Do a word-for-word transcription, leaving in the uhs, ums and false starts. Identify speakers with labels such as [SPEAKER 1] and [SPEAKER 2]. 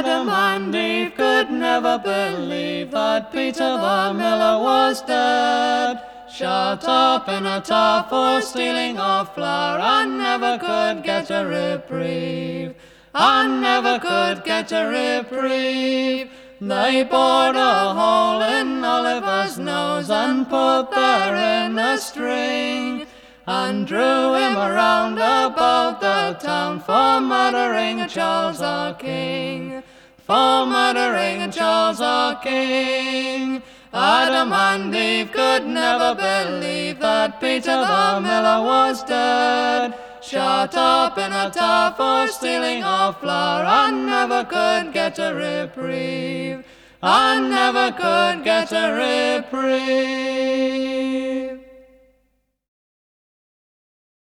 [SPEAKER 1] Adam and Eve could never believe that Peter the miller was dead. Shut up in a tower for stealing of flour, and never could get a reprieve, and never could get a reprieve. They bored a hole in Oliver's nose and put therein a string, and drew him around about the town for murdering Charles our King, for murdering Charles our King. Adam and Eve could never believe that Peter the miller was dead. Shut up in a tower for stealing of flour, and never could get a reprieve, and never could get a reprieve.